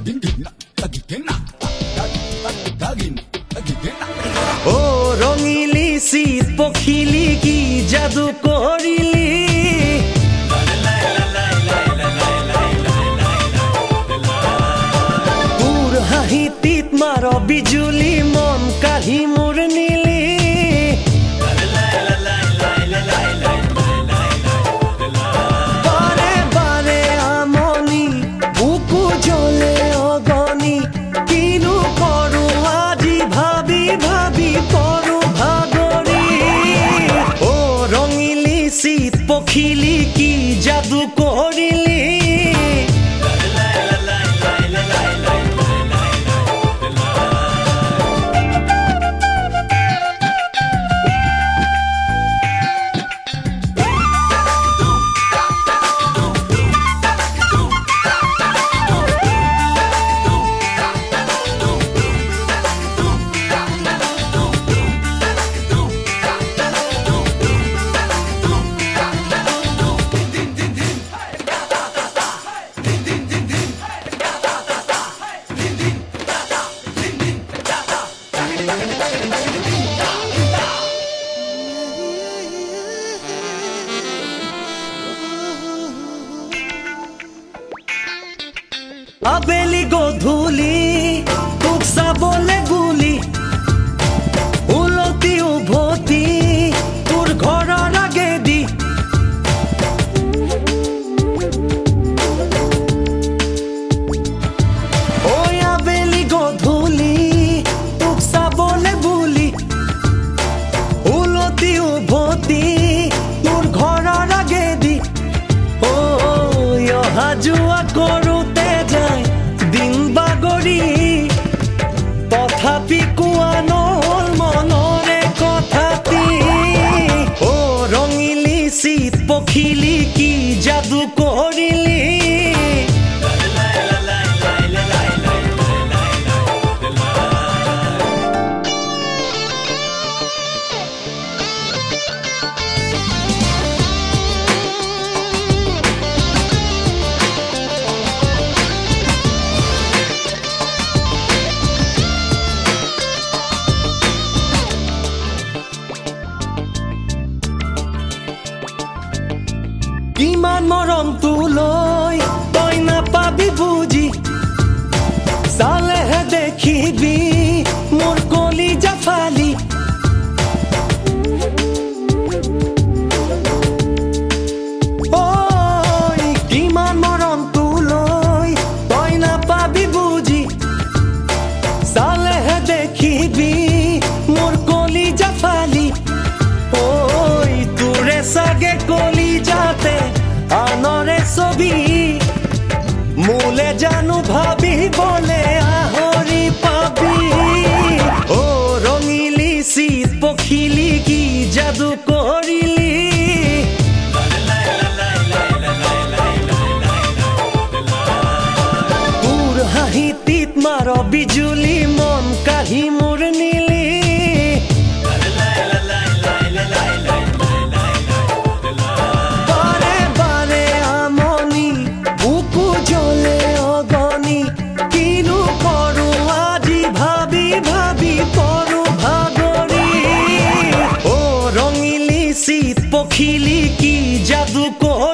ও রঙিলি শীত পখিলি কি জাদু করিলি তোর হাঁহিটিত মাৰ বিজুলি মন কাঢ়ি মোৰ নীলি বাৰে বাৰে আমনি বুকু জ্বলে অগনি কিনো কৰো আজি ভাবি ভাবি পৰো ভাগৰি ও ৰঙিলি শীত পখিলি কি জাদু কৰিলি আবেলি গধূলি তোক চাবলে গুলি উলটি উভতি তোৰ ঘৰৰ আগেদি ঐ আবেলি গধূলি তোক চাবলে বুলি উলটি উভতি তোৰ ঘৰৰ আগেদি ঐ অহা যোৱা কৰোঁতে যায় দিন বাগৰি তথাপি কোৱা নহ'ল মনৰে কথাটি ও ৰঙিলি শীত পখিলি কি যাদু কৰিলি কিমান মৰমটো লৈ তই নাপাবি বুজি চালেহে দেখিবি মোৰ কলিজা ফালি ঐ কিমান মৰমটো লৈ তই নাপাবি বুজি চালেহে দেখিবি মোৰ কলিজা ফালি ঐ তোৰে চাগে কলিজাতে আনৰে ছবি মোলে জানো ভাবিবলে আহৰি পাবি ও ৰঙিলি শীত পখিলি কি যাদু কৰিলি তোৰ হাঁহিটিত মাৰ বিজুলি মন কাঢ়ি মোৰ নীলি পখিলি কি জাদু